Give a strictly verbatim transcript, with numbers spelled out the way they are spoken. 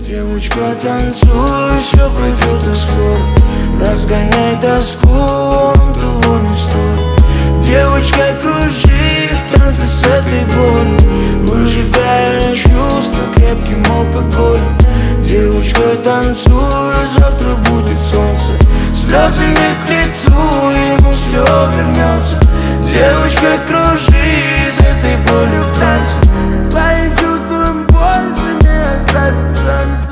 Девочка, танцуй, все пройдет до скоро. Разгоняй тоску, он того не стоит. Девочка, кружи в танце с этой болью, выжигая чувства крепким алкоголем. Девочка, танцуй, завтра будет солнце. Слезы не к лицу, ему все вернется. Девочка, кружи с этой болью в танце. Своим чувством больше не оставит шанс.